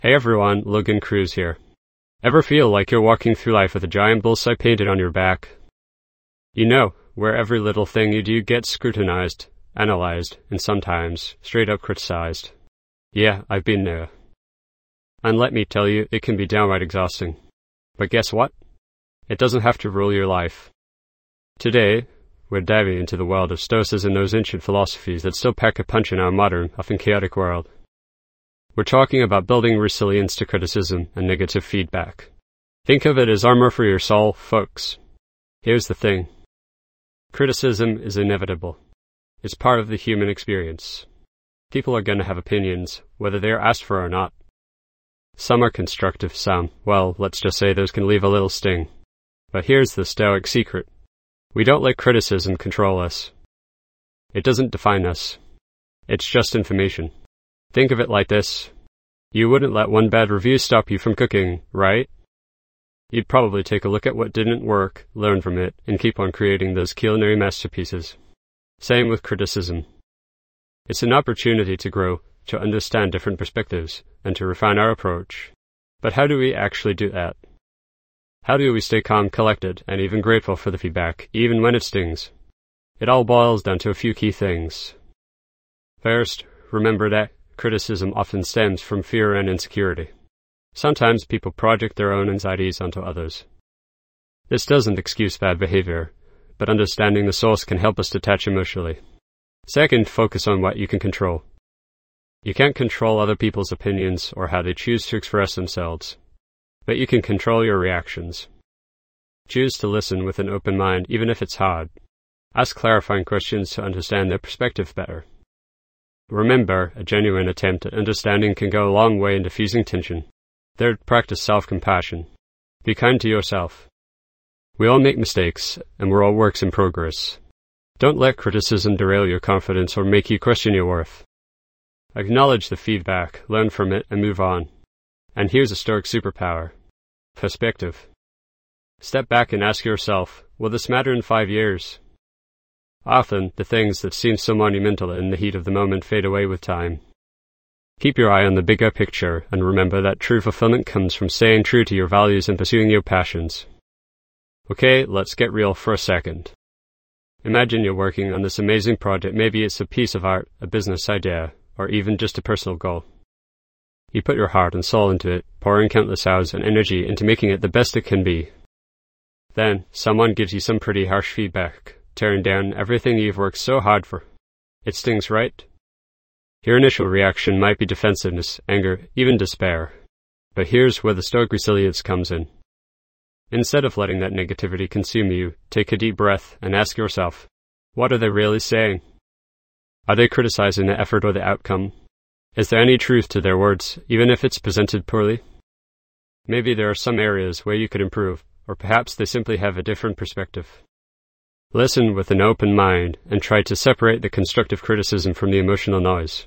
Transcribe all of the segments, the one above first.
Hey everyone, Logan Cruz here. Ever feel like you're walking through life with a giant bullseye painted on your back? You know, where every little thing you do gets scrutinized, analyzed, and sometimes straight up criticized. Yeah, I've been there. And let me tell you, it can be downright exhausting. But guess what? It doesn't have to rule your life. Today, we're diving into the world of Stoicism and those ancient philosophies that still pack a punch in our modern, often chaotic world. We're talking about building resilience to criticism and negative feedback. Think of it as armor for your soul, folks. Here's the thing. Criticism is inevitable. It's part of the human experience. People are going to have opinions, whether they're asked for or not. Some are constructive, some, well, let's just say those can leave a little sting. But here's the Stoic secret. We don't let criticism control us. It doesn't define us. It's just information. Think of it like this. You wouldn't let one bad review stop you from cooking, right? You'd probably take a look at what didn't work, learn from it, and keep on creating those culinary masterpieces. Same with criticism. It's an opportunity to grow, to understand different perspectives, and to refine our approach. But how do we actually do that? How do we stay calm, collected, and even grateful for the feedback, even when it stings? It all boils down to a few key things. First, remember that criticism often stems from fear and insecurity. Sometimes people project their own anxieties onto others. This doesn't excuse bad behavior, but understanding the source can help us detach emotionally. Second, focus on what you can control. You can't control other people's opinions or how they choose to express themselves, but you can control your reactions. Choose to listen with an open mind, even if it's hard. Ask clarifying questions to understand their perspective better. Remember, a genuine attempt at understanding can go a long way in diffusing tension. Third, practice self-compassion. Be kind to yourself. We all make mistakes, and we're all works in progress. Don't let criticism derail your confidence or make you question your worth. Acknowledge the feedback, learn from it, and move on. And here's a Stoic superpower. Perspective. Step back and ask yourself, will this matter in 5 years? Often, the things that seem so monumental in the heat of the moment fade away with time. Keep your eye on the bigger picture, and remember that true fulfillment comes from staying true to your values and pursuing your passions. Okay, let's get real for a second. Imagine you're working on this amazing project. Maybe it's a piece of art, a business idea, or even just a personal goal. You put your heart and soul into it, pouring countless hours and energy into making it the best it can be. Then, someone gives you some pretty harsh feedback, tearing down everything you've worked so hard for. It stings, right? Your initial reaction might be defensiveness, anger, even despair. But here's where the Stoic resilience comes in. Instead of letting that negativity consume you, take a deep breath and ask yourself, what are they really saying? Are they criticizing the effort or the outcome? Is there any truth to their words, even if it's presented poorly? Maybe there are some areas where you could improve, or perhaps they simply have a different perspective. Listen with an open mind and try to separate the constructive criticism from the emotional noise.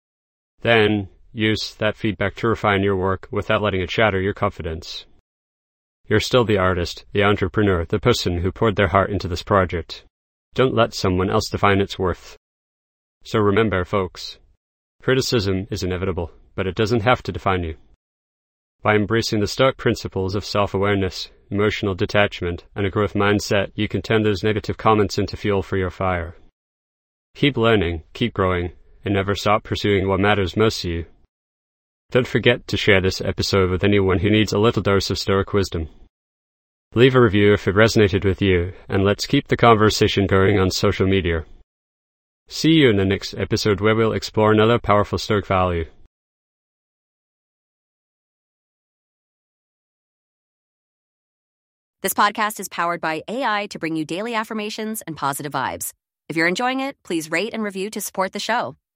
Then, use that feedback to refine your work without letting it shatter your confidence. You're still the artist, the entrepreneur, the person who poured their heart into this project. Don't let someone else define its worth. So remember, folks, criticism is inevitable, but it doesn't have to define you. By embracing the Stoic principles of self-awareness, emotional detachment, and a growth mindset, you can turn those negative comments into fuel for your fire. Keep learning, keep growing, and never stop pursuing what matters most to you. Don't forget to share this episode with anyone who needs a little dose of Stoic wisdom. Leave a review if it resonated with you, and let's keep the conversation going on social media. See you in the next episode where we'll explore another powerful Stoic value. This podcast is powered by AI to bring you daily affirmations and positive vibes. If you're enjoying it, please rate and review to support the show.